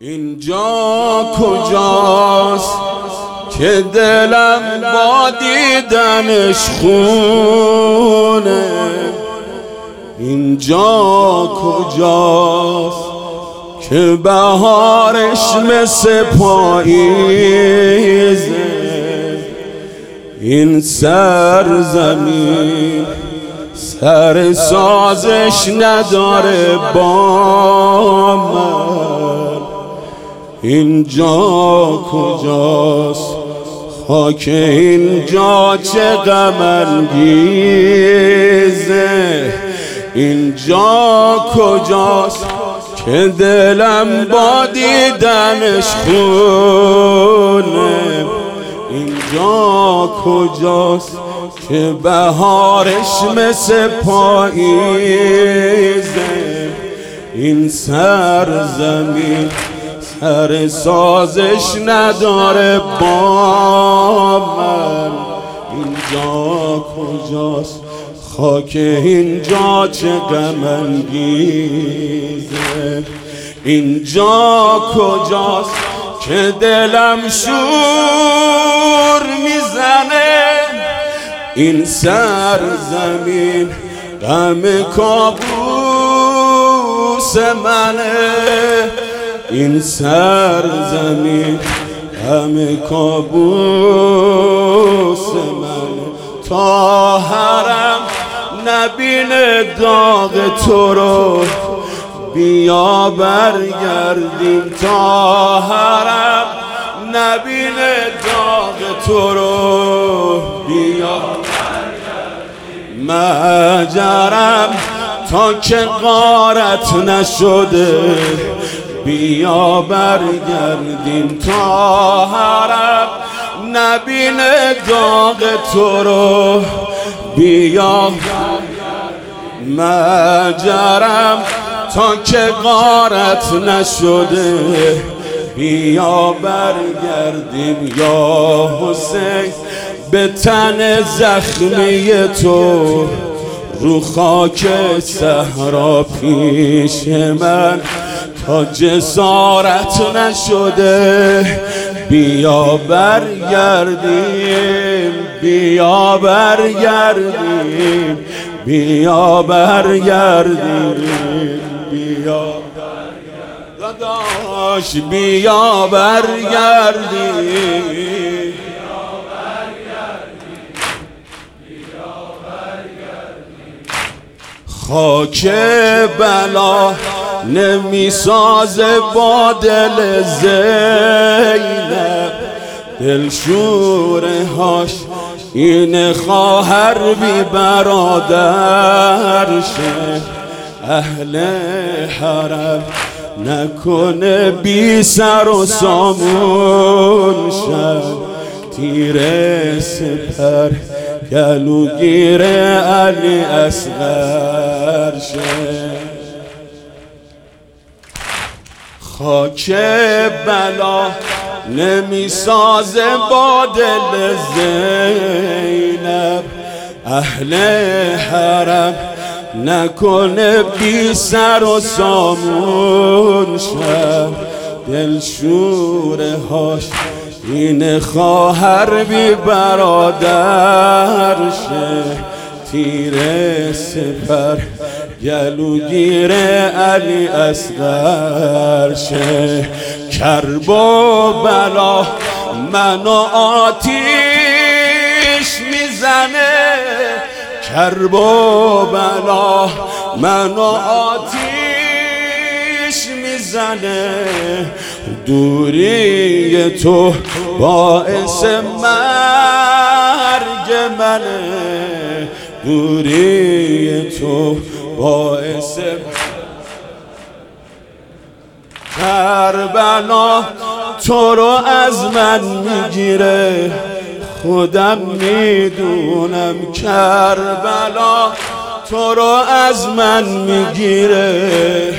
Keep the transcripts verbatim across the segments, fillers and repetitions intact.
اینجا کجاست که دلم با دیدنش خونه؟ اینجا کجاست که بهارش مثل پاییزه؟ این سرزمین سر سازش نداره با من. اینجا کجاست خاک اینجا چه غم انگیزه؟ اینجا کجاست که دلم با دیدنش خونه؟ اینجا کجاست که بهارش مثل پاییزه؟ این سرزمین سر سازش نداره با من. اینجا کجاست خاک اینجا چه غم انگیزه؟ اینجا کجاست که دلم شور میزنه؟ این سرزمین غم کابوس منه. این سرزمین غم کابوس منه. تا حرم نبینه داغ تو رو، بیا برگردیم. تا حرم نبینه داغ تو رو، بیا برگردیم. مجرم تا که غارت نشده، بیا برگردیم. تا حرم نبینه داغ تو رو، بیا مجرم تا که غارت نشده، بیا برگردیم. یا حسین به تن زخمی تو رو خاک صحرا پیش من تا جسارت نشده، بیا برگردیم. بیا برگردیم. بیا برگردیم. بیا داداش بیا برگردیم. خاک بلا نمیسازه با دل زینب، دلشوره هاش این خواهر بی برادرشه. اهل حرم نکنه بی سر و سامون شد، تیر سپر گلوگیر علی اصغر شه. خاک بلا نمیسازه با دل زینب، اهل حرم نکنه بی سر و سامون شد، دلشوره هاش این خواهر بی برادر شه. تیر سپر گلوگیر علی اصغر شه. کرب و بلا منو آتیش میزنه، کرب و بلا منو آتیش میزنه. دوری تو باعث مرگ منه، دوری تو باعث کربلا تو رو از من میگیره. خودم میدونم کربلا تو رو از من میگیره.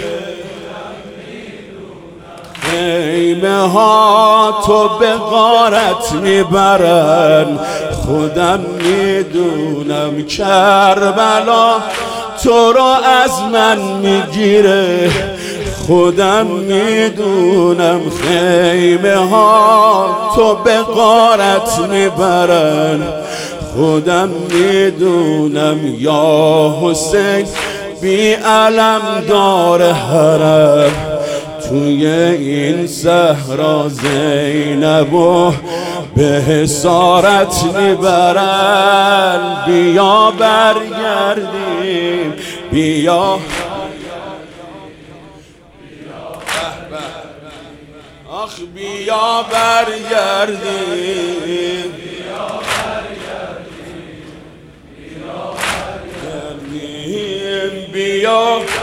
خیمه ها تو به غارت میبرن، خودم میدونم کربلا تو رو از من میگیره. خودم میدونم خیمه ها تو به غارت میبرن، خودم میدونم یا حسین بی علم دار حرم، توی این صحرا زینب و به حسارت میبرن. بیا برگردیم، بیا آخ بیا برگردیم، بیا